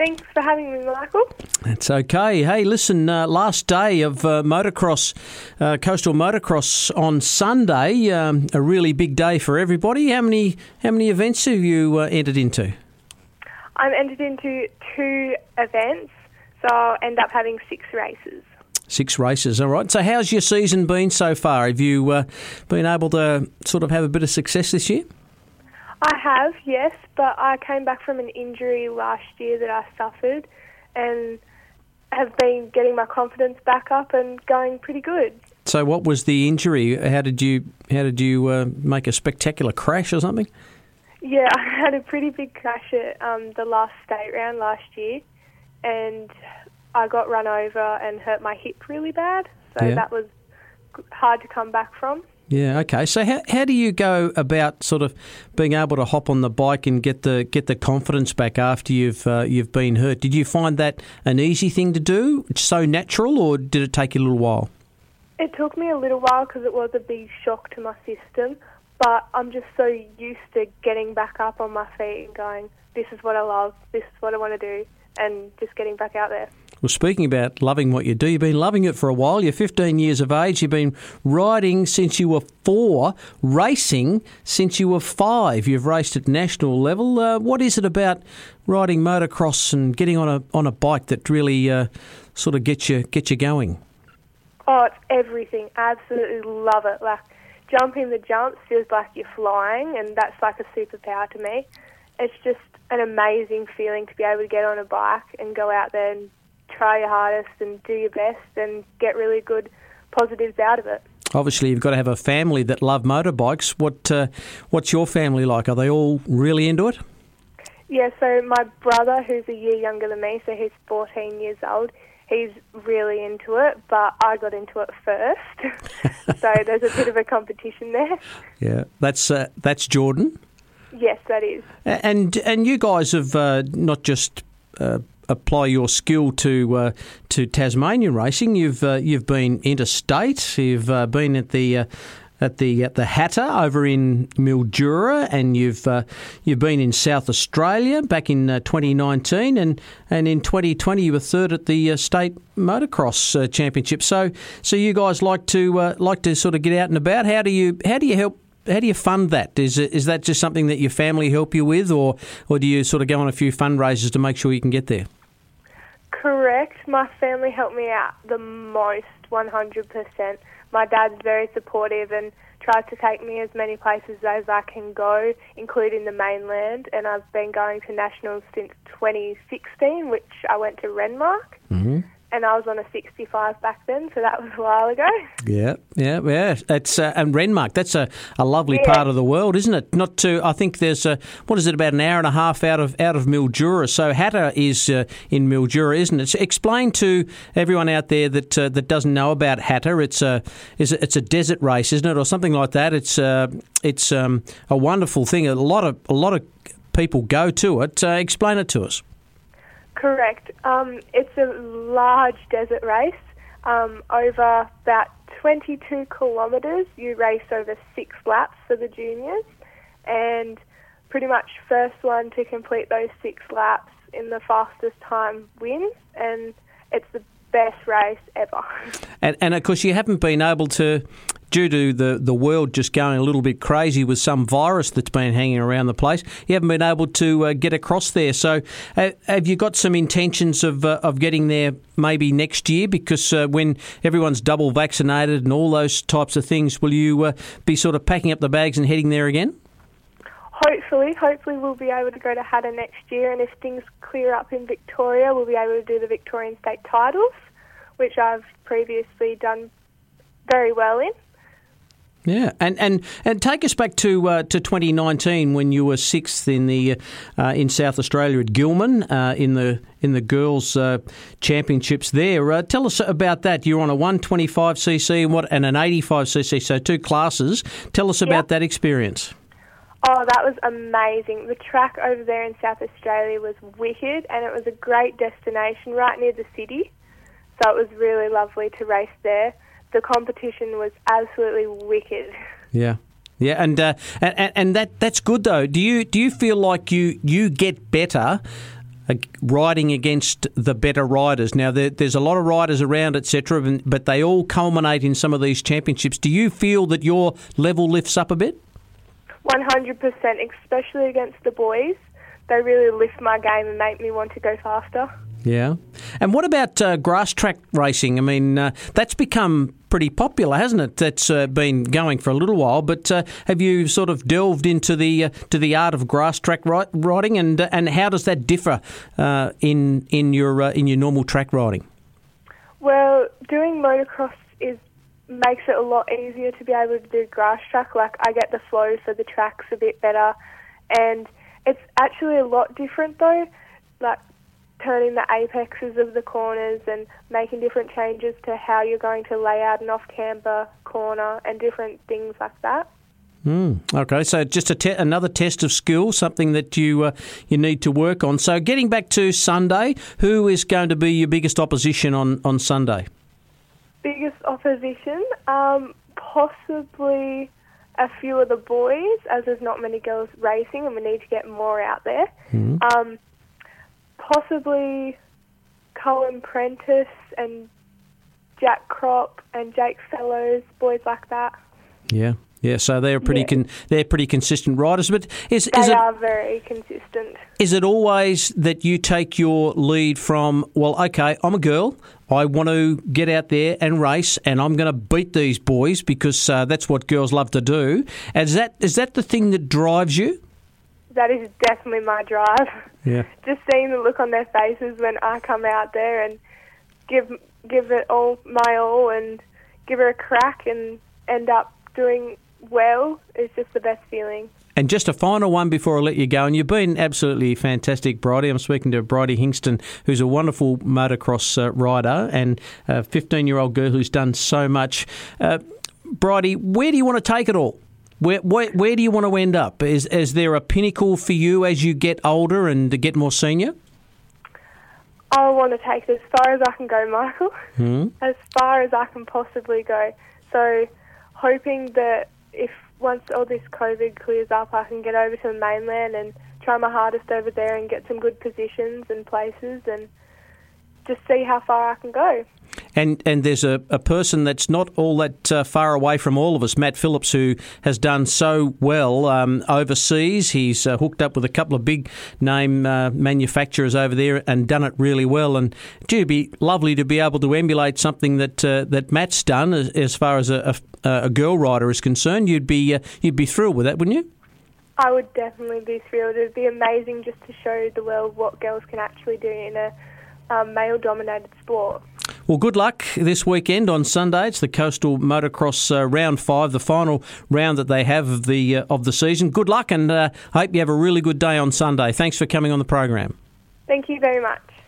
Thanks for having me, Michael. That's okay. Hey, listen, last day of motocross, coastal motocross on Sunday, a really big day for everybody. How many events have you entered into? I'm entered into 2 events, so I'll end up having 6 races. 6 races, all right. So how's your season been so far? Have you been able to sort of have a bit of success this year? I have, yes, but I came back from an injury last year that I suffered and have been getting my confidence back up and going pretty good. So what was the injury? How did you make a spectacular crash or something? Yeah, I had a pretty big crash at the last state round last year, and I got run over and hurt my hip really bad, so that was hard to come back from. Yeah, okay. So how do you go about sort of being able to hop on the bike and get the confidence back after you've been hurt? Did you find that an easy thing to do? It's so natural, or did it take you a little while? It took me a little while because it was a big shock to my system, but I'm just so used to getting back up on my feet and going, this is what I love, this is what I want to do, and just getting back out there. Well, speaking about loving what you do, you've been loving it for a while. You're 15 years of age. You've been riding since you were 4, racing since you were 5. You've raced at national level. What is it about riding motocross and getting on a bike that really sort of gets you going? Oh, it's everything. I absolutely love it. Like, jumping the jumps feels like you're flying, and that's like a superpower to me. It's just an amazing feeling to be able to get on a bike and go out there and try your hardest and do your best and get really good positives out of it. Obviously, you've got to have a family that love motorbikes. What's your family like? Are they all really into it? Yeah, so my brother, who's a year younger than me, so he's 14 years old, he's really into it, but I got into it first. So there's a bit of a competition there. Yeah, that's Jordan? Yes, that is. And you guys have not just apply your skill to Tasmanian racing. You've been interstate. You've been at the Hatter over in Mildura, and you've been in South Australia back in 2019, and in 2020 you were third at the state motocross championship. So you guys like to sort of get out and about. How do you help? How do you fund that? Is that just something that your family help you with, or do you sort of go on a few fundraisers to make sure you can get there? Correct. My family helped me out the most, 100%. My dad's very supportive and tries to take me as many places as I can go, including the mainland, and I've been going to nationals since 2016, which I went to Renmark. Mm-hmm. And I was on a 65 back then, so that was a while ago. Yeah. That's and Renmark, that's a lovely part of the world, isn't it? I think there's what is it, about an hour and a half out of Mildura. So Hatter is in Mildura, isn't it? So explain to everyone out there that doesn't know about Hatter. It's a desert race, isn't it, or something like that? It's a wonderful thing. A lot of people go to it. Explain it to us. Correct. It's a large desert race. Over about 22 kilometres. You race over 6 laps for the juniors, and pretty much first one to complete those 6 laps in the fastest time wins, and it's the best race ever. And of course, you haven't been able to, due to the world just going a little bit crazy with some virus that's been hanging around the place, you haven't been able to get across there. So have you got some intentions of getting there maybe next year? Because when everyone's double vaccinated and all those types of things, will you be sort of packing up the bags and heading there again? Hopefully we'll be able to go to Hatter next year, and if things clear up in Victoria, we'll be able to do the Victorian state titles, which I've previously done very well in. Yeah, and take us back to 2019 when you were 6th in South Australia at Gilman in the girls' championships there. Tell us about that. You're on a 125cc and an 85cc, so 2 classes. Tell us about that experience. Oh, that was amazing. The track over there in South Australia was wicked, and it was a great destination right near the city. So it was really lovely to race there. The competition was absolutely wicked. Yeah, and that's good though. Do you feel like you get better riding against the better riders. Now, there's a lot of riders around, etc., but they all culminate in some of these championships. Do you feel that your level lifts up a bit? 100%, especially against the boys. They really lift my game and make me want to go faster. Yeah. And what about grass track racing? I mean, that's become pretty popular, hasn't it? That's been going for a little while. But have you sort of delved into the art of grass track riding, and how does that differ in your normal track riding? Well, doing motocross makes it a lot easier to be able to do grass track. Like, I get the flow for the tracks a bit better, and it's actually a lot different though. Like, turning the apexes of the corners and making different changes to how you're going to lay out an off-camber corner and different things like that. Okay, so just another test of skill, something that you need to work on. So getting back to Sunday, who is going to be your biggest opposition on Sunday? Biggest opposition? Possibly a few of the boys, as there's not many girls racing and we need to get more out there. Possibly Cullen Prentice and Jack Crop and Jake Fellows, boys like that. Yeah. So they're pretty consistent riders, but they are very consistent. Is it always that you take your lead from, well, okay, I'm a girl, I want to get out there and race, and I'm going to beat these boys because that's what girls love to do? Is that the thing that drives you? That is definitely my drive. Yeah. Just seeing the look on their faces when I come out there and give it all my all and give her a crack and end up doing well is just the best feeling. And just a final one before I let you go, and you've been absolutely fantastic, Bridie. I'm speaking to Bridie Hingston, who's a wonderful motocross rider and a 15-year-old girl who's done so much. Bridie, where do you want to take it all? Where do you want to end up? Is there a pinnacle for you as you get older and to get more senior? I want to take it as far as I can go, Michael. As far as I can possibly go. So hoping that if once all this COVID clears up, I can get over to the mainland and try my hardest over there and get some good positions and places and just see how far I can go. And there's a person that's not all that far away from all of us, Matt Phillips, who has done so well overseas. He's hooked up with a couple of big-name manufacturers over there and done it really well. And it'd be lovely to be able to emulate something that Matt's done as far as a girl rider is concerned. You'd be thrilled with that, wouldn't you? I would definitely be thrilled. It'd be amazing just to show the world what girls can actually do in a male-dominated sport. Well, good luck this weekend on Sunday. It's the Coastal Motocross Round 5, the final round that they have of the season. Good luck, and I hope you have a really good day on Sunday. Thanks for coming on the program. Thank you very much.